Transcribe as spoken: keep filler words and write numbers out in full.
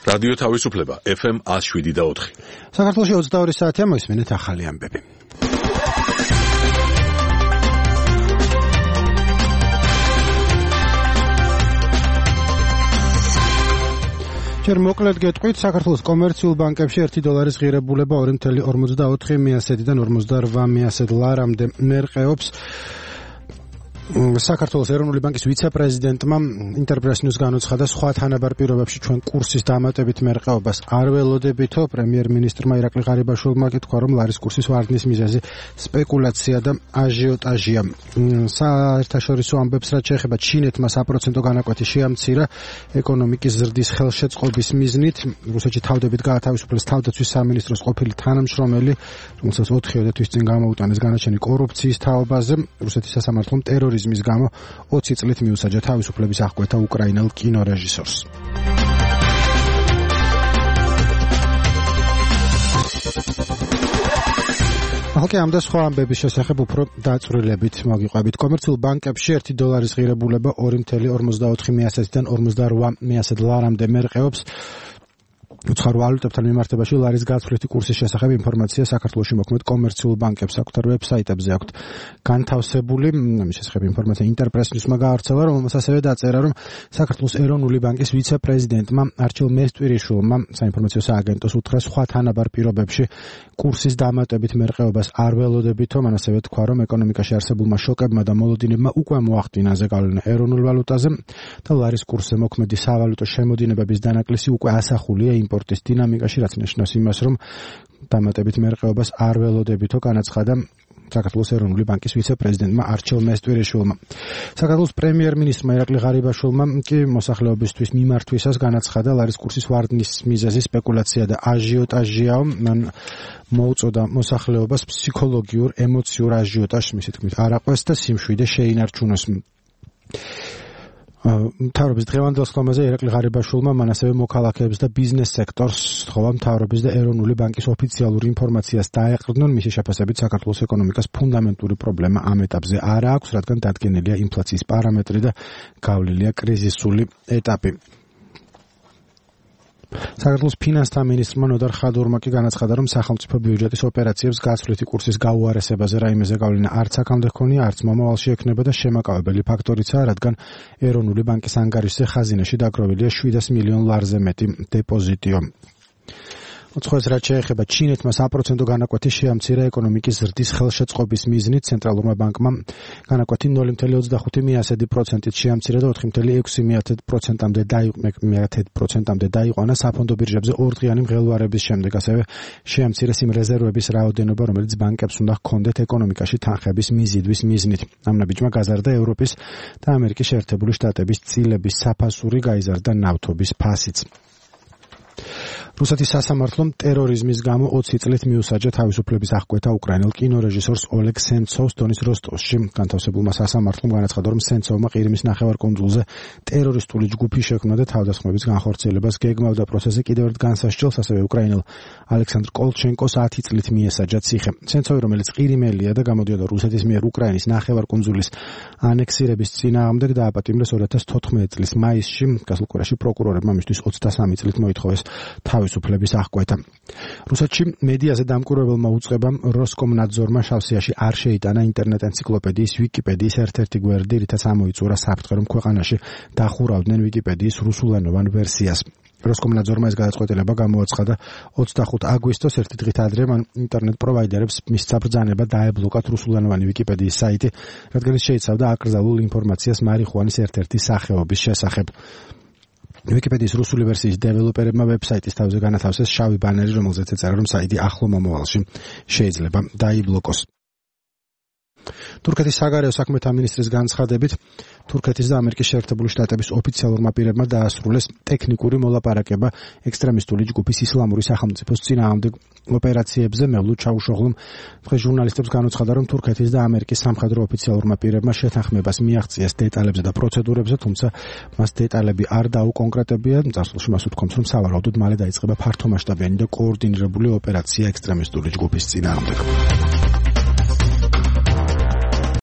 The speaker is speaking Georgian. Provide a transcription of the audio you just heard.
რადიო თავისუფლება ეფ ემ one oh seven და four. საქართველოში ოცდაორი საათია, მოისმენთ ახალი ამბები. ჯერ მოკლედ გეტყვით, საქართველოს კომერციულ ბანკებში ერთი დოლარის ღირებულება ორი წუთი ორმოცდაოთხი მიასედიდან ორმოცდაორვა მიასედ ლარამდე მერყეობს. საქართველოს ეროვნული ბანკის ვიცე-პრეზიდენტმა ინტერპრესს განუცხადა, სხვა თანაბარ პირობებში ჩვენ კურსის დამატებით მერყეობას არ ველოდებითო. პრემიერ-მინისტრმა ირაკლი ღარიბაშვილმა თქვა, რომ ლარის კურსის ვარდნის მიზეზი სპეკულაცია და აჟიოტაჟია. საერთაშორისო ამბებს რაც შეეხება ჩინეთმა საპროცენტო განაკვეთი შეამცირა ეკონომიკის ზრდის ხელშეწყობის მიზნით. რუსეთში თავდებით გაათავისუფლეს თავდაცვის სამინისტროს ყოფილი თანამშრომელი, რომელსაც ოთხიოდე თვის წინ გამოუტანეს განაჩენი კორუფციის თაობაზე. რუსეთის სასამართლომ ტერორიზმის მის გამო ოცი წლით მიუსაჯა თავისუფლების აღკვეთა უკრაინელ კინორეჟისორს. ახლა ამ და სხვა ამბების შესახებ უფრო დაწვრილებით მოგიყვებით. კომერციულ ბანკებში ერთი დოლარის ღირებულება ორი წუთი ორმოცდაოთხი მიასედიდან ორმოცდაორვა მიასედ ლარამდე მერყეობს. უცხოურ ვალუტებთან მიმართებაში ლარის გაცვლითი კურსის შესახებ ინფორმაცია საქართველოში მოქმედ კომერციულ ბანკებს აქვთ ვებსაიტებზე აქვთ განთავსებული. ამის შესახებ ინფორმაცია ინტერპრესმა გაავრცელა, რომელმაც ასევე დაწერა, რომ საქართველოს ეროვნული ბანკის ვიცე-პრეზიდენტმა არჩილ მესტვირიშვილმა საინფორმაციო სააგენტოს უთხრა, სხვა თანაბარ პირობებში კურსის დამატებით მერყეობას არ ველოდებითო. მან ასევე თქვა, რომ ეკონომიკაში არსებულმა შოკებმა და მოლოდინებმა უკვე მოახდინა ზეგავლენა ეროვნულ ვალუტაზე და ლარის კურსზე მოქმედი სავალუტო შემოდინებების დანაკლისი უკვე ასახულია იმპორტის დინამიკაში, რაც ნიშნავს იმას, რომ დამატებით მერყეობას არ ველოდებითო, განაცხადა საქართველოს ეროვნული ბანკის ვიცე-პრეზიდენტმა არჩილ მესტვირიშვილმა. საქართველოს პრემიერ-მინისტრმა ირაკლი ღარიბაშვილმა კი მოსახლეობისთვის მიმართვისას განაცხადა, ლარის კურსის ვარდნის მიზეზი სპეკულაცია და აჟიოტაჟიაო. მან მოუწოდა მოსახლეობას ფსიქოლოგიურ, ემოციურ აჟიოტაჟს, მისი თქმით, არ აყვეს და სიმშვიდე შეინარჩუნოს. მთავრობის დღევანდელ სხდომაზე ირაკლი ღარიბაშვილმა მან ასევე მოქალაქეებს და ბიზნეს სექტორს სთხოვა მთავრობის და ეროვნული ბანკის ოფიციალურ ინფორმაციას დაეყრდნონ. მისი შეფასებით საქართველოს ეკონომიკას ფუნდამენტური პრობლემა ამ ეტაპზე არ აქვს, რადგან დადგენილია ინფლაციის პარამეტრი და გავლილია კრიზისული ეტაპი. საქართველოს ფინანსთა მინისტრმა ნოდარ ხადურმა კი განაცხადა, რომ სახელმწიფო ბიუჯეტის ოპერაციებს გაცვლითი კურსის გაუარესებაზე რაიმე ზეგავლენა არც აქამდე ჰქონია, არც მომავალში ექნება და შემაკავებელი ფაქტორიცაა, რადგან ეროვნული ბანკის ანგარიშზე ხაზინაში დაგროვილია შვიდას მილიონ ლარზე მეტი დეპოზიტიო. უცხოეთს რაც შეეხება ჩინეთმა საპროცენტო განაკვეთი შეამცირა ეკონომიკის ზრდის ხელშეწყობის მიზნით. ცენტრალურმა ბანკმა განაკვეთი ნული წუთი ოცდახუთი მიასედი პროცენტით შეამცირა და ოთხი წუთი ექვსი პროცენტამდე დაიყვანა საფონდო ბირჟებზე ორდღიანი მღელვარების შემდეგ. ასევე შეამცირეს იმ რეზერვების რაოდენობა, რომელიც ბანკებს უნდა ჰქონდეთ ეკონომიკაში თანხების მიზიდვის მიზნით. ამ ნაბიჯმა გაზარდა ევროპის და ამერიკის შეერთებული შტატების წილების საფასური, გაიზარდა ნავთობის ფასიც. რუსეთის სასამართლომ ტერორიზმის გამო ოცი წლით მიუსაჯა თავისუფლების აღკვეთა უკრაინელ კინორეჟისორს ოლეგ სენცოვს დონის როსტოვში. განთავსებულმა სასამართლომ განაცხადა, რომ სენცოვმა ყირიმის ნახევარკუნძულზე ტერორისტული ჯგუფი შექმნა და თავდასხმების განხორციელებას გეგმავდა. პროცესზე კიდევ ერთ განსასჯელს ასევე უკრაინელ ალექსანდრ კოლჩენკოს ათი წლით მიესაჯა ციხე. სენცოვი, რომელიც ყირიმელია და გამოდიოდა რუსეთის მიერ უკრაინის ნახევარკუნძულის ანექსირების წინააღმდეგ, დააპატიმრეს ორი ათას თოთხმეტი წლის მაისში. გასულ კვირაში პროკურორებმა მისთვის ოცდასამი წლით მოითხოვეს თავისუფლების აღკვეთა. რუსეთში მედიაზე დამკვირვებელმა უწყებამ როსკომნაძორმა შავსიაში არ შეიტანა ინტერნეტ ენციკლოპედიის ვიკიპედიის ერთ-ერთი გვერდი, რითაც ამოიწურა საფრთხე, რომ ქვეყანაში დახურავდნენ ვიკიპედიის რუსულენოვან ვერსიას. როსკომნაძორმა ეს გადაწყვეტილება გამოაცხადა ოცდახუთი აგვისტოს, ერთი დღით ადრე მან ინტერნეტ პროვაიდერებს მისცა ბრძანება დაებლოკათ რუსულენოვანი ვიკიპედიის საიტი, რადგან ის შეიცავდა აკრძალულ ინფორმაციას მარიხუანის ერთ-ერთი სახეობის შესახებ. ვიკიპედიის რუსული ვერსიის დეველოპერებმა ვებსაიტის თავზე განათავსეს შავი ბანერი, რომელზეც ეწერა, რომ საიტი ახლო მომავალში შეიძლება დაიბლოკოს. თურქეთის საგარეო საქმეთა მინისტრის განცხადებით, თურქეთის და ამერიკის შეერთებული შტატების ოფიციალურმა პირებმა დაასრულეს ტექნიკური მოლაპარაკება ექსტრემისტული ჯგუფის ისლამური სახელმწიფოს წინააღმდეგ ოპერაციებზე. მევლუდ ჩაუშოღლომ დღეს ჟურნალისტებს განუცხადა, რომ თურქეთის და ამერიკის სამხედრო ოფიციალურმა პირებმა შეთანხმებას მიაღწიეს დეტალებზე და პროცედურებზე, თუმცა მას დეტალები არ დაუკონკრეტებია. წარსულში მას უთქვამს, რომ სავარაუდოდ მალე დაიწყება ფართომასშტაბიანი და კოორდინირებული ოპერაცია ექსტრემისტული ჯგუფის წინააღმდეგ.